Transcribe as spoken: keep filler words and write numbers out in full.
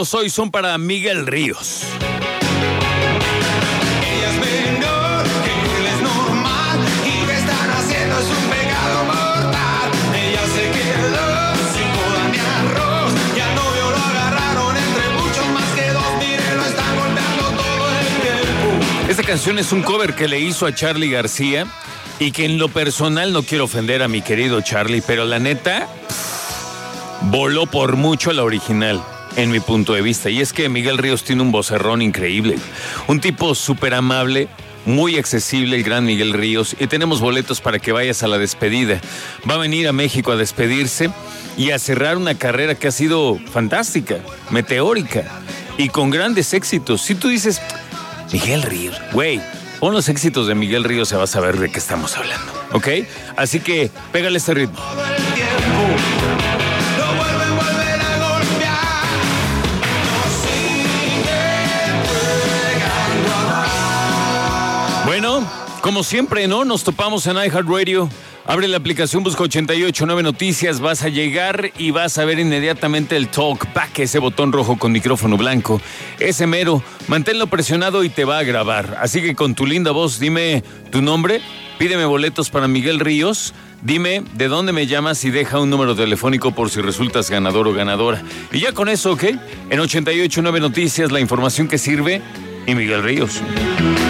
Hoy son para Miguel Ríos. Ella es menor, que él es normal y que están haciendo es un pecado mortal. Ella se quedó sin boda ni arroz y al novio lo agarraron entre muchos más que dos. Mire, lo están golpeando todo el tiempo. Esta canción es un cover que le hizo a Charly García y que en lo personal no quiero ofender a mi querido Charly, pero la neta pff, voló por mucho la original. En mi punto de vista, y es que Miguel Ríos tiene un vocerrón increíble, un tipo súper amable, muy accesible, el gran Miguel Ríos, y tenemos boletos para que vayas a la despedida. Va a venir a México a despedirse y a cerrar una carrera que ha sido fantástica, meteórica y con grandes éxitos. Si tú dices, Miguel Ríos, güey, pon los éxitos de Miguel Ríos, se va a saber de qué estamos hablando, ¿ok? Así que pégale este ritmo. Todo el tiempo lo vuelven, vuelven a golpear. Nos siguen pegando a... Bueno, como siempre, ¿no? Nos topamos en iHeartRadio. Abre la aplicación, busca ochenta y ocho punto nueve Noticias, vas a llegar y vas a ver inmediatamente el Talk Back, ese botón rojo con micrófono blanco. Ese mero, manténlo presionado y te va a grabar. Así que con tu linda voz, dime tu nombre, pídeme boletos para Miguel Ríos, dime de dónde me llamas y deja un número telefónico por si resultas ganador o ganadora. Y ya con eso, ¿ok? En ochenta y ocho punto nueve Noticias, la información que sirve y Miguel Ríos.